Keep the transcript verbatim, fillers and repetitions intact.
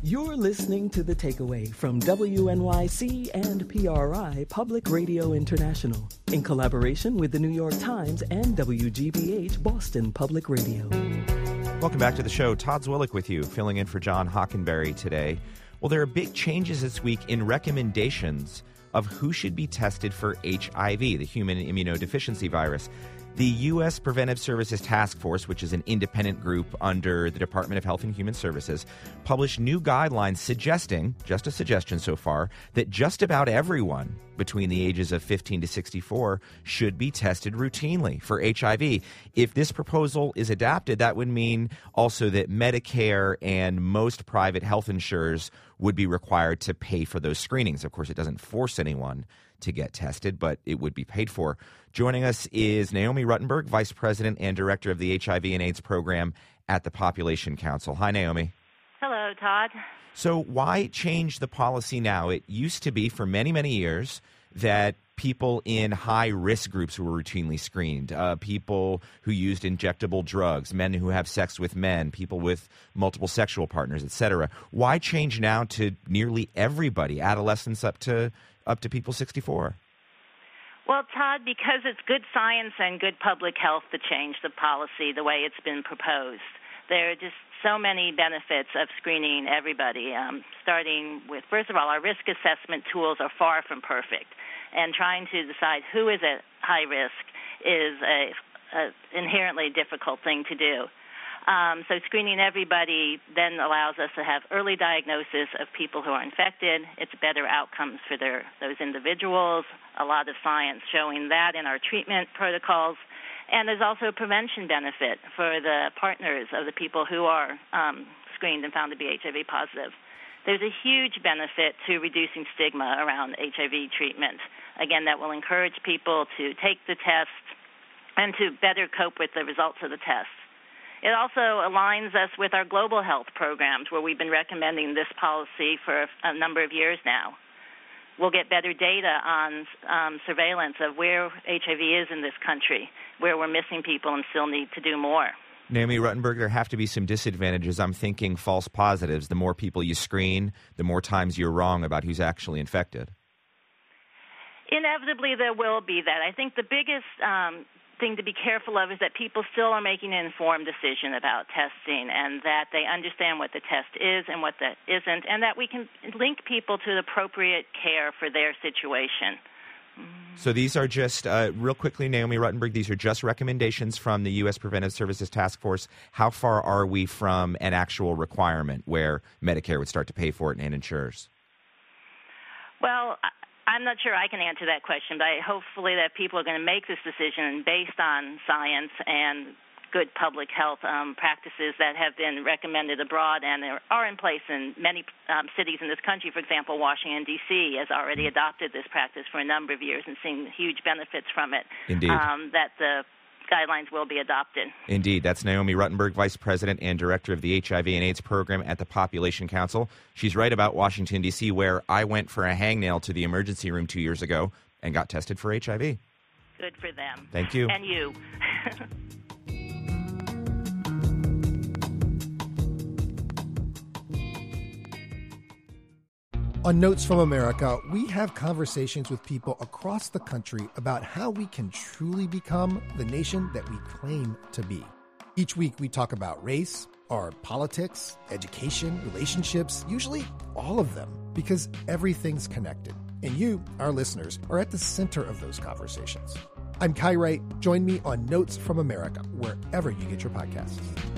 You're listening to The Takeaway from W N Y C and P R I Public Radio International in collaboration with the New York Times and W G B H Boston Public Radio. Welcome back to the show. Todd Zwillich with you, filling in for John Hockenberry today. Well, there are big changes this week in recommendations of who should be tested for H I V, the human immunodeficiency virus. The U S Preventive Services Task Force, which is an independent group under the Department of Health and Human Services, published new guidelines suggesting, just a suggestion so far, that just about everyone between the ages of fifteen to sixty-four should be tested routinely for H I V. If this proposal is adopted, that would mean also that Medicare and most private health insurers would be required to pay for those screenings. Of course, it doesn't force anyone to get tested, but it would be paid for. Joining us is Naomi Ruttenberg, Vice President and Director of the H I V and AIDS Program at the Population Council. Hi, Naomi. Hello, Todd. So why change the policy now? It used to be for many, many years that people in high-risk groups were routinely screened, uh, people who used injectable drugs, men who have sex with men, people with multiple sexual partners, et cetera. Why change now to nearly everybody, adolescents up to up to people sixty-four? Well, Todd, because it's good science and good public health to change the policy the way it's been proposed. There are just so many benefits of screening everybody, um, starting with, first of all, our risk assessment tools are far from perfect, and trying to decide who is at high risk is a, a inherently difficult thing to do. Um, so screening everybody then allows us to have early diagnosis of people who are infected. It's better outcomes for their, those individuals, a lot of science showing that in our treatment protocols. And there's also a prevention benefit for the partners of the people who are um, screened and found to be H I V positive. There's a huge benefit to reducing stigma around H I V treatment. Again, that will encourage people to take the test and to better cope with the results of the test. It also aligns us with our global health programs, where we've been recommending this policy for a number of years now. We'll get better data on um, surveillance of where H I V is in this country, where we're missing people and still need to do more. Naomi Ruttenberg, there have to be some disadvantages. I'm thinking false positives. The more people you screen, the more times you're wrong about who's actually infected. Inevitably, there will be that. I think the biggest um, thing to be careful of is that people still are making an informed decision about testing, and that they understand what the test is and what that isn't, and that we can link people to the appropriate care for their situation. So these are just, uh, real quickly, Naomi Ruttenberg, these are just recommendations from the U S Preventive Services Task Force. How far are we from an actual requirement where Medicare would start to pay for it and insurers? Well, I'm not sure I can answer that question, but I, hopefully that people are going to make this decision based on science and good public health um, practices that have been recommended abroad and are in place in many um, cities in this country. For example, Washington, D C has already adopted this practice for a number of years and seen huge benefits from it. Indeed. Um, that the guidelines will be adopted. Indeed. That's Naomi Ruttenberg, Vice President and Director of the H I V and AIDS Program at the Population Council. She's right about Washington, D C, where I went for a hangnail to the emergency room two years ago and got tested for H I V. Good for them. Thank you. And you. On Notes from America, we have conversations with people across the country about how we can truly become the nation that we claim to be. Each week, we talk about race, our politics, education, relationships, usually all of them, because everything's connected. And you, our listeners, are at the center of those conversations. I'm Kai Wright. Join me on Notes from America, wherever you get your podcasts.